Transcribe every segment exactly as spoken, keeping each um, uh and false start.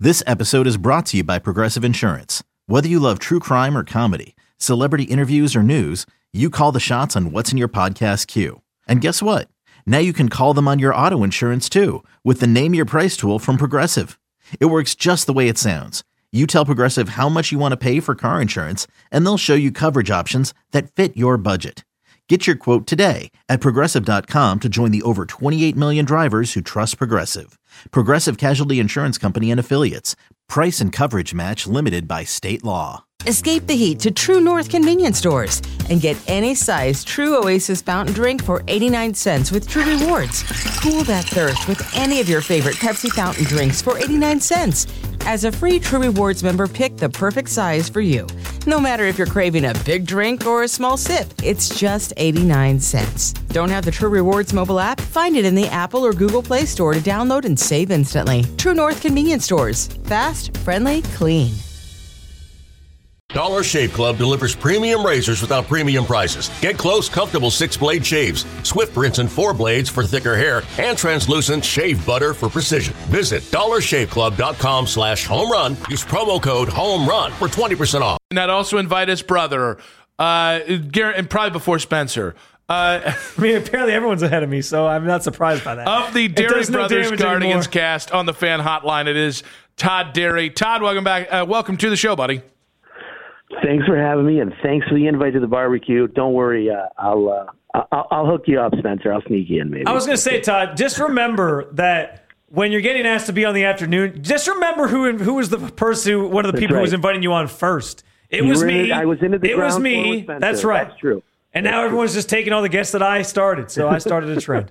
This episode is brought to you by Progressive Insurance. Whether you love true crime or comedy, celebrity interviews or news, you call the shots on what's in your podcast queue. And guess what? Now you can call them on your auto insurance too with the Name Your Price tool from Progressive. It works just the way it sounds. You tell Progressive how much you want to pay for car insurance, and they'll show you coverage options that fit your budget. Get your quote today at Progressive dot com to join the over twenty-eight million drivers who trust Progressive. Progressive Casualty Insurance Company and Affiliates. Price and coverage match limited by state law. Escape the heat to True North convenience stores and get any size True Oasis fountain drink for eighty-nine cents with True Rewards. Cool that thirst with any of your favorite Pepsi fountain drinks for eighty-nine cents. As a free True Rewards member, pick the perfect size for you. No matter if you're craving a big drink or a small sip, it's just eighty-nine cents. Don't have the True Rewards mobile app? Find it in the Apple or Google Play Store to download and save instantly. True North convenience stores. Fast, friendly, clean. Dollar Shave Club delivers premium razors without premium prices. Get close, comfortable six-blade shaves, swift rinse and four blades for thicker hair, and translucent shave butter for precision. Visit dollar shave club dot com slash home run. Use promo code home run for twenty percent off. And I'd also invite his brother, uh, Garrett, and probably before Spencer. Uh, I mean, apparently everyone's ahead of me, so I'm not surprised by that. Of the Derry no Brothers Guardians anymore. cast on the fan hotline, it is Todd Derry. Todd, welcome back. Uh, welcome to the show, buddy. Thanks for having me, and thanks for the invite to the barbecue. Don't worry, uh, I'll, uh, I'll I'll hook you up, Spencer. I'll sneak you in, maybe. I was going to say, Todd, just remember that when you're getting asked to be on the afternoon, just remember who who was the person, who, one of the That's people right. who was inviting you on first. It You was were in me. it- I was into the It was ground floor me. with Spencer. That's right. That's true. And That's now true. everyone's just taking all the guests that I started, so I started a trend.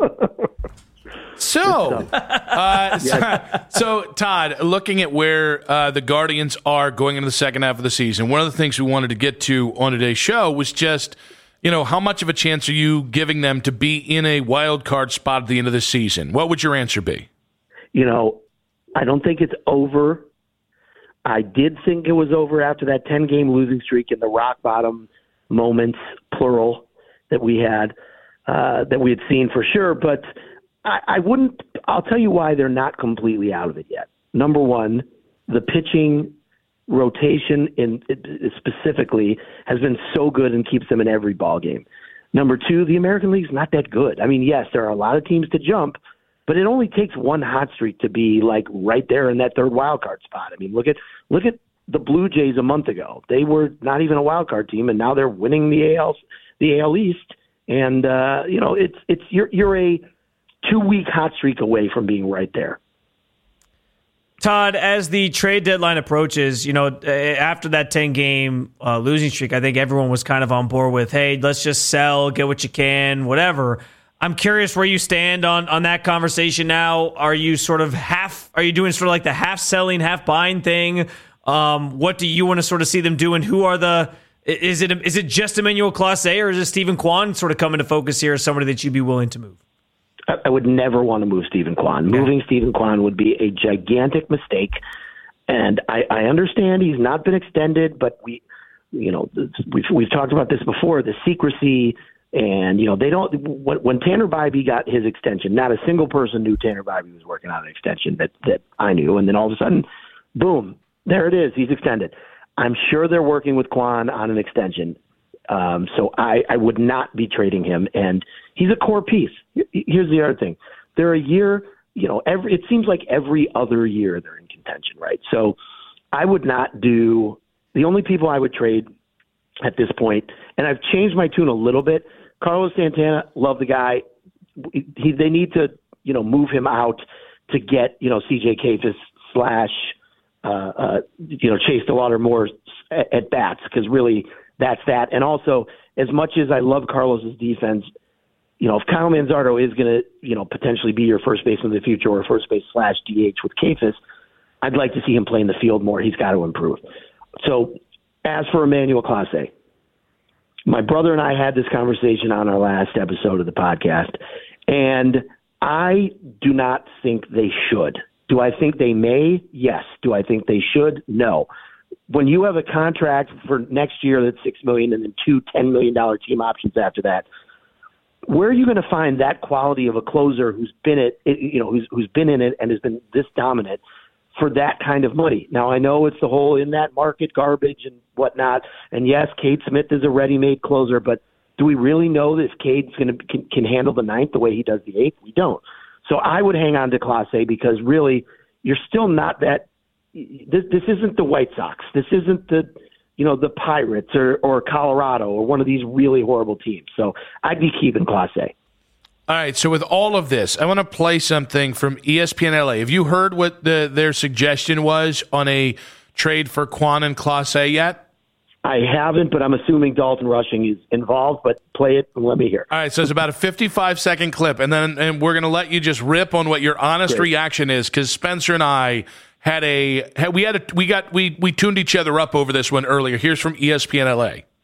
So, uh, so, so, Todd, looking at where uh, the Guardians are going into the second half of the season, one of the things we wanted to get to on today's show was just, you know, how much of a chance are you giving them to be in a wild card spot at the end of the season? What would your answer be? You know, I don't think it's over. I did think it was over after that ten-game losing streak and the rock bottom moments, plural, that we had, uh, that we had seen for sure. But I, I wouldn't – I'll tell you why they're not completely out of it yet. Number one, the pitching rotation in specifically has been so good and keeps them in every ball game. Number two, the American League's not that good. I mean, yes, there are a lot of teams to jump, but it only takes one hot streak to be like right there in that third wild card spot. I mean, look at look at the Blue Jays a month ago. They were not even a wild card team, and now they're winning the A L the A L East. And uh, you know, it's it's you're you're a two-week hot streak away from being right there. Todd, as the trade deadline approaches, you know, after that ten-game uh, losing streak, I think everyone was kind of on board with, hey, let's just sell, get what you can, whatever. I'm curious where you stand on, on that conversation now. Are you sort of half, are you doing sort of like the half selling, half buying thing? Um, what do you want to sort of see them do, and who are the, is it is it just Emmanuel Clase, or is it Stephen Kwan sort of come into focus here as somebody that you'd be willing to move? I would never want to move Stephen Kwan. Okay. Moving Stephen Kwan would be a gigantic mistake. And I, I understand he's not been extended, but we, you know, we've, we've talked about this before, the secrecy and, you know, they don't, when, when Tanner Bybee got his extension, not a single person knew Tanner Bybee was working on an extension that, that I knew. And then all of a sudden, boom, there it is. He's extended. I'm sure they're working with Kwan on an extension. Um, so I, I would not be trading him, and he's a core piece. Here's the other thing. They're a year, you know, every, it seems like every other year they're in contention, right? So I would not do – the only people I would trade at this point, and I've changed my tune a little bit. Carlos Santana, love the guy. He, they need to, you know, move him out to get, you know, C J Kayfus slash, uh, uh, you know, Chase DeLauder more at, at bats, because really – that's that. And also, as much as I love Carlos's defense, you know, if Kyle Manzardo is going to, you know, potentially be your first baseman of the future or first base slash D H with Kayfus, I'd like to see him play in the field more. He's got to improve. So as for Emmanuel Clase, my brother and I had this conversation on our last episode of the podcast, and I do not think they should. Do I think they may? Yes. Do I think they should? No. When you have a contract for next year that's six million dollars and then two ten million dollars team options after that, where are you going to find that quality of a closer who's been it, you know, who's who's been in it and has been this dominant for that kind of money. Now, I know it's the whole in that market garbage and whatnot. And yes, Cade Smith is a ready-made closer, but do we really know if Cade's going to can, can handle the ninth the way he does the eighth? We don't. So I would hang on to Clase because really you're still not that this, – this isn't the White Sox. This isn't the – you know, the Pirates or, or Colorado or one of these really horrible teams. So I'd be keeping Clase. All right, so with all of this, I want to play something from E S P N L A. Have you heard what the, their suggestion was on a trade for Kwon and Clase yet? I haven't, but I'm assuming Dalton Rushing is involved, but play it and let me hear. All right, so it's about a fifty-five second clip, and then and we're going to let you just rip on what your honest Great. reaction is, because Spencer and I had a had, we had a, we got we we tuned each other up over this one earlier. Here's from E S P N L A.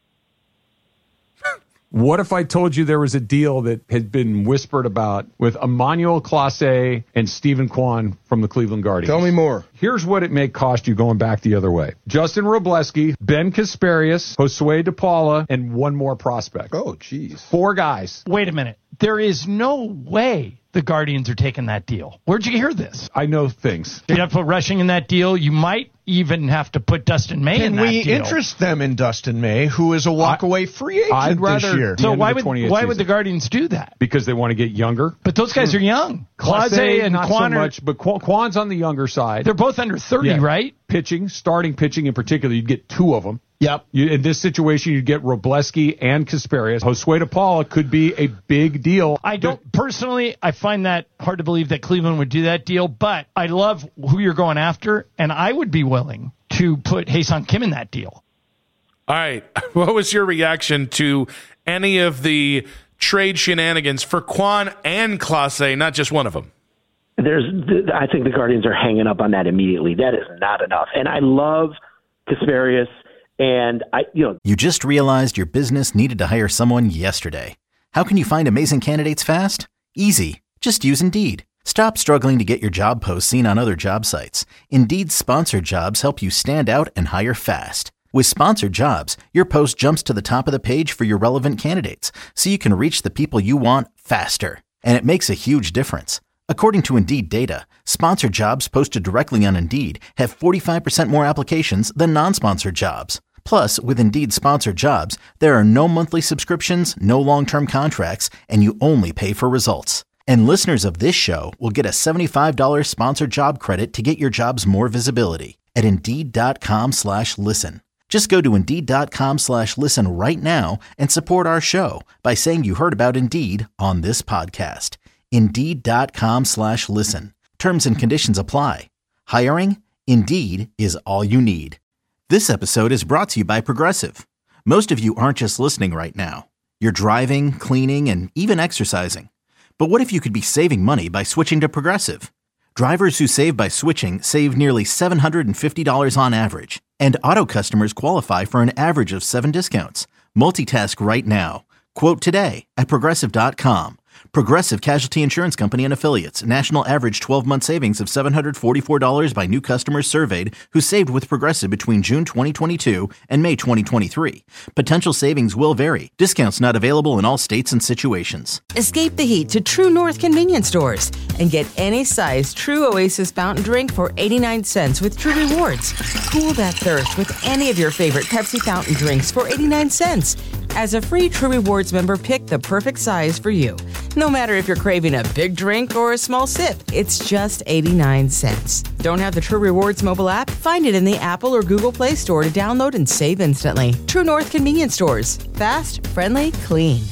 What if I told you there was a deal that had been whispered about with Emmanuel Clase and Stephen Kwan from the Cleveland Guardians? Tell me more. Here's what it may cost you going back the other way. Justin Robleski, Ben Kasparius, Josue DePaula, and one more prospect. Oh, geez. Four guys. Wait a minute. There is no way the Guardians are taking that deal. Where'd you hear this? I know things. You have to put Rushing in that deal. You might even have to put Dustin May Can in that we deal. interest them in Dustin May, who is a walk-away free agent I'd rather- this year? the So end of why the would twenty-eighth why would the season. Guardians do that? Because they want to get younger. But those guys are young. Clase and not Quan so are, much, but Quan- Quan's on the younger side. they're both under thirty, Yeah. right? Pitching, starting pitching in particular, you'd get two of them. Yep. You, in this situation, you'd get Robleski and Kasparius. Josue DePaula could be a big deal. I don't personally. I find that hard to believe that Cleveland would do that deal. But I love who you're going after, and I would be willing to put Hae-Sung Kim in that deal. All right, what was your reaction to any of the trade shenanigans for Kwon and Clase, not just one of them? There's, I think the Guardians are hanging up on that immediately. That is not enough. And I love Kasparius, and I, you know, You just realized your business needed to hire someone yesterday. How can you find amazing candidates fast? Easy. Just use Indeed. Stop struggling to get your job posts seen on other job sites. Indeed's sponsored jobs help you stand out and hire fast. With sponsored jobs, your post jumps to the top of the page for your relevant candidates, so you can reach the people you want faster. And it makes a huge difference. According to Indeed data, sponsored jobs posted directly on Indeed have forty-five percent more applications than non-sponsored jobs. Plus, with Indeed sponsored jobs, there are no monthly subscriptions, no long-term contracts, and you only pay for results. And listeners of this show will get a seventy-five dollars sponsored job credit to get your jobs more visibility at Indeed.com slash listen. Just go to Indeed.com slash listen right now and support our show by saying you heard about Indeed on this podcast. Indeed.com slash listen. Terms and conditions apply. Hiring? Indeed is all you need. This episode is brought to you by Progressive. Most of you aren't just listening right now. You're driving, cleaning, and even exercising. But what if you could be saving money by switching to Progressive? Drivers who save by switching save nearly seven hundred fifty dollars on average. And auto customers qualify for an average of seven discounts. Multitask right now. Quote today at Progressive dot com. Progressive Casualty Insurance Company and Affiliates. National average twelve-month savings of seven hundred forty-four dollars by new customers surveyed who saved with Progressive between June twenty twenty-two and May twenty twenty-three. Potential savings will vary. Discounts not available in all states and situations. Escape the heat to True North convenience stores and get any size True Oasis fountain drink for eighty-nine cents with True Rewards. Cool that thirst with any of your favorite Pepsi fountain drinks for eighty-nine cents. As a free True Rewards member, pick the perfect size for you. No matter if you're craving a big drink or a small sip, it's just eighty-nine cents. Don't have the True Rewards mobile app? Find it in the Apple or Google Play Store to download and save instantly. True North convenience stores. Fast, friendly, clean.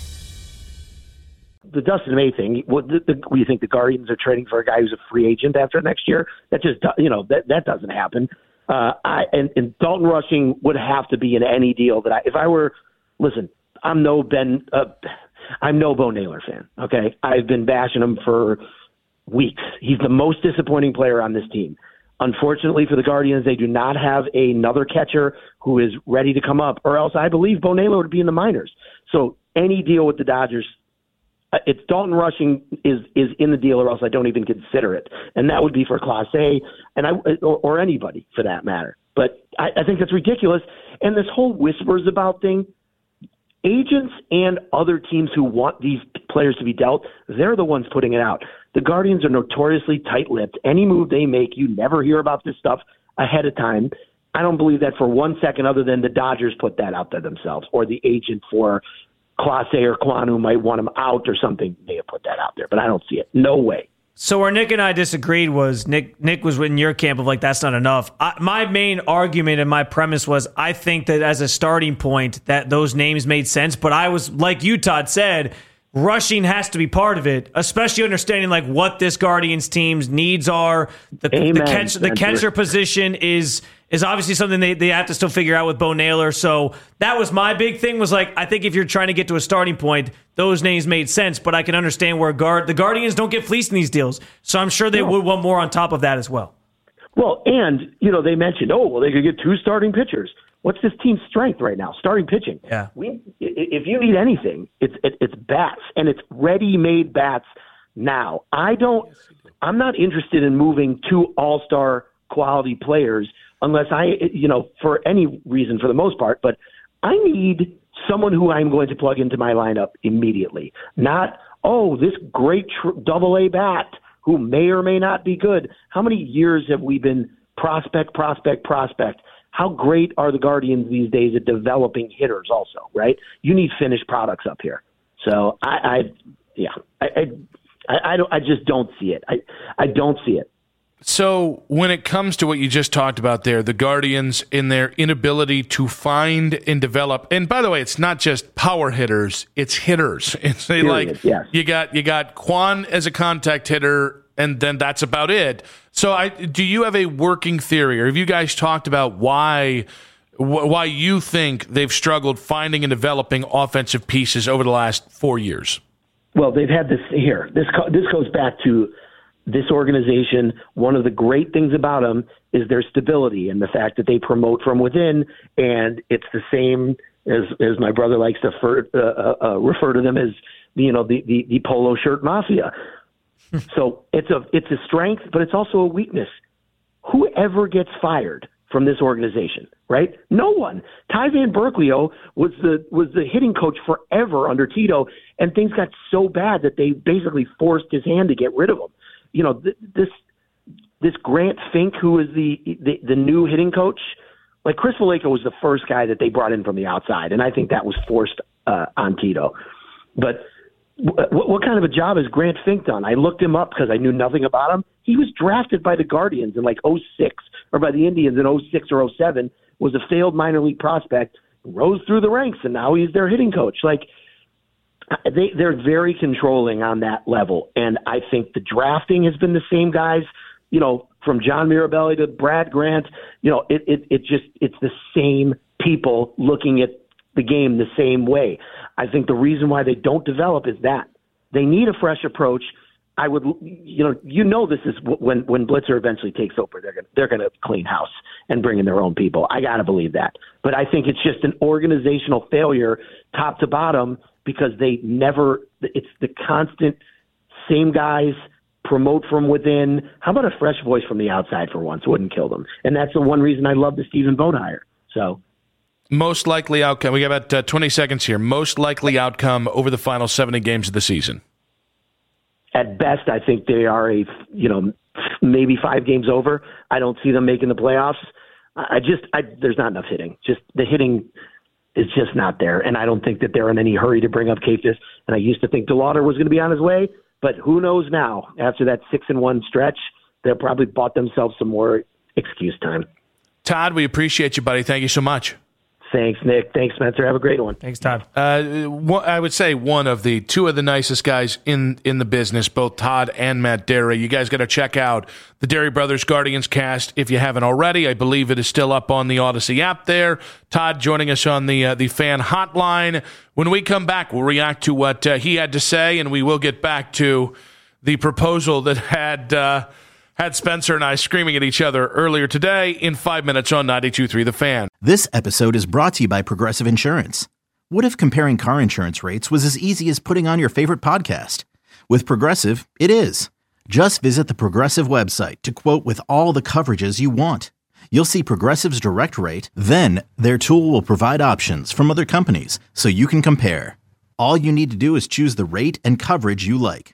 the Dustin May thing, what the, the, you think the Guardians are trading for a guy who's a free agent after next year? That just, you know, that that doesn't happen. Uh, I and, and Dalton Rushing would have to be in any deal that I, if I were, listen, I'm no Ben, uh, I'm no Bo Naylor fan. Okay, I've been bashing him for weeks. He's the most disappointing player on this team. Unfortunately for the Guardians, they do not have another catcher who is ready to come up, or else I believe Bo Naylor would be in the minors. So any deal with the Dodgers, it's Dalton Rushing is is in the deal, or else I don't even consider it, and that would be for Clase and I or, or anybody for that matter. But I, I think that's ridiculous. And this whole whispers about thing, agents and other teams who want these players to be dealt, they're the ones putting it out. The Guardians are notoriously tight-lipped. Any move they make, you never hear about this stuff ahead of time. I don't believe that for one second, other than the Dodgers put that out there themselves, or the agent for Clase or Kwan who might want him out or something may have put that out there, but I don't see it. No way. So where Nick and I disagreed was Nick Nick was in your camp of like, that's not enough. I, my main argument and my premise was I think that as a starting point that those names made sense, but I was, like you, Todd, said, rushing has to be part of it, especially understanding like what this Guardians team's needs are. The, the, catch, the catcher position is is obviously something they, they have to still figure out with Bo Naylor. So that was my big thing, was like, I think if you're trying to get to a starting point, those names made sense, but I can understand where guard the Guardians don't get fleeced in these deals. So I'm sure they no. would want more on top of that as well. Well, and, you know, they mentioned, oh, well, they could get two starting pitchers. What's this team's strength right now? Starting pitching. Yeah. We, if you need anything, it's it, it's bats, and it's ready-made bats now. I don't. I'm not interested in moving two all-star quality players unless I, you know, for any reason for the most part. But I need someone who I'm going to plug into my lineup immediately. Not, oh, this great tr- double-A bat who may or may not be good. How many years have we been prospect, prospect, prospect? How great are the Guardians these days at developing hitters also, right? You need finished products up here. So I, I yeah, I, I, I, don't, I just don't see it. I, I don't see it. So when it comes to what you just talked about there, the Guardians in their inability to find and develop, and by the way, it's not just power hitters, it's hitters. It's they like yes. you got you got Kwan as a contact hitter, and then that's about it. So I do you have a working theory, or have you guys talked about why why you think they've struggled finding and developing offensive pieces over the last four years? Well, they've had this here. This this goes back to this organization. One of the great things about them is their stability and the fact that they promote from within, and it's the same as as my brother likes to refer, uh, uh, refer to them as, you know, the, the, the polo shirt mafia. So it's a it's a strength, but it's also a weakness. Whoever gets fired from this organization, right? No one. Ty Van Berkelio was the was the hitting coach forever under Tito, and things got so bad that they basically forced his hand to get rid of him. You know, th- this this Grant Fink, who is the, the the new hitting coach, like Chris Vallejo was the first guy that they brought in from the outside, and I think that was forced uh, on Tito. But w- what kind of a job has Grant Fink done? I looked him up because I knew nothing about him. He was drafted by the Guardians in like oh six, or by the Indians in oh six or oh seven, was a failed minor league prospect, rose through the ranks, and now he's their hitting coach. Like, They, they're very controlling on that level. And I think the drafting has been the same guys, you know, from John Mirabelli to Brad Grant. You know, it, it, it just, it's the same people looking at the game the same way. I think the reason why they don't develop is that they need a fresh approach. I would, you know, you know, this is when, when Blitzer eventually takes over, they're going to, they're going to clean house and bring in their own people. I got to believe that. But I think it's just an organizational failure top to bottom, because they never, it's the constant same guys, promote from within. How about a fresh voice from the outside for once? Wouldn't kill them. And that's the one reason I love the Stephen Vogt hire. So, most likely outcome, we got about uh, twenty seconds here. Most likely outcome over the final seventy games of the season. At best, I think they are a, you know, maybe five games over. I don't see them making the playoffs. I just, I, there's not enough hitting. Just the hitting is just not there. And I don't think that they're in any hurry to bring up Kafis. And I used to think DeLauder was going to be on his way, but who knows now? After that six and one stretch, they'll probably bought themselves some more excuse time. Todd, we appreciate you, buddy. Thank you so much. Thanks, Nick. Thanks, Spencer. Have a great one. Thanks, Todd. Uh, I would say one of the two of the nicest guys in, in the business, both Todd and Matt Derry. You guys got to check out the Derry Brothers Guardians cast if you haven't already. I believe it is still up on the Odyssey app there. Todd joining us on the uh, the fan hotline. When we come back, we'll react to what uh, he had to say, and we will get back to the proposal that had uh, had Spencer and I screaming at each other earlier today in five minutes on ninety-two point three The Fan. This episode is brought to you by Progressive Insurance. What if comparing car insurance rates was as easy as putting on your favorite podcast? With Progressive, it is. Just visit the Progressive website to quote with all the coverages you want. You'll see Progressive's direct rate, then their tool will provide options from other companies so you can compare. All you need to do is choose the rate and coverage you like.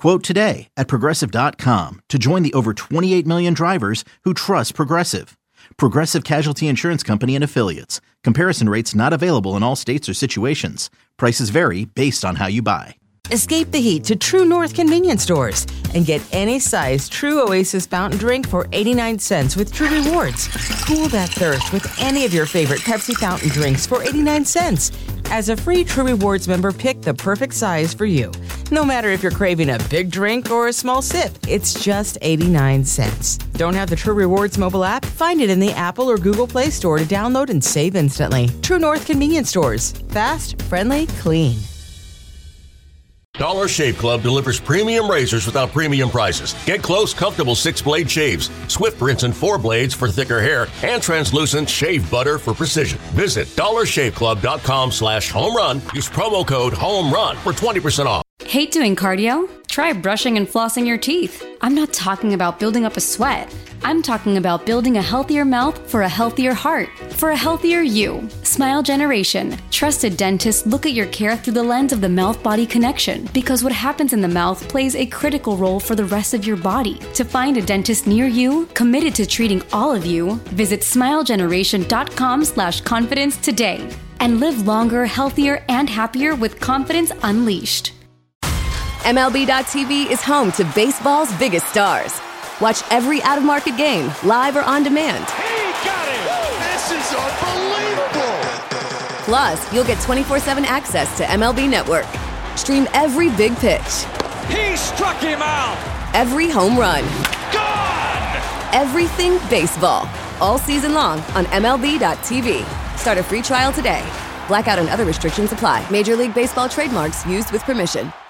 Quote today at Progressive dot com to join the over twenty-eight million drivers who trust Progressive. Progressive Casualty Insurance Company and Affiliates. Comparison rates not available in all states or situations. Prices vary based on how you buy. Escape the heat to True North convenience stores and get any size True Oasis fountain drink for eighty-nine cents with True Rewards. Cool that thirst with any of your favorite Pepsi fountain drinks for eighty-nine cents. As a free True Rewards member, pick the perfect size for you. No matter if you're craving a big drink or a small sip, it's just eighty-nine cents. Don't have the True Rewards mobile app? Find it in the Apple or Google Play Store to download and save instantly. True North convenience stores. Fast, friendly, clean. Dollar Shave Club delivers premium razors without premium prices. Get close, comfortable six-blade shaves, Swift rinse and four blades for thicker hair, and translucent shave butter for precision. Visit dollar shave club dot com slash home run. Use promo code HOMERUN for twenty percent off. Hate doing cardio? Try brushing and flossing your teeth. I'm not talking about building up a sweat. I'm talking about building a healthier mouth for a healthier heart, for a healthier you. Smile Generation. Trusted dentists look at your care through the lens of the mouth-body connection, because what happens in the mouth plays a critical role for the rest of your body. To find a dentist near you, committed to treating all of you, visit smile generation dot com slash confidence today and live longer, healthier, and happier with confidence unleashed. M L B dot T V is home to baseball's biggest stars. Watch every out-of-market game, live or on demand. He got it! This is unbelievable! Plus, you'll get twenty-four seven access to M L B Network. Stream every big pitch. He struck him out! Every home run. Gone! Everything baseball. All season long on M L B dot T V. Start a free trial today. Blackout and other restrictions apply. Major League Baseball trademarks used with permission.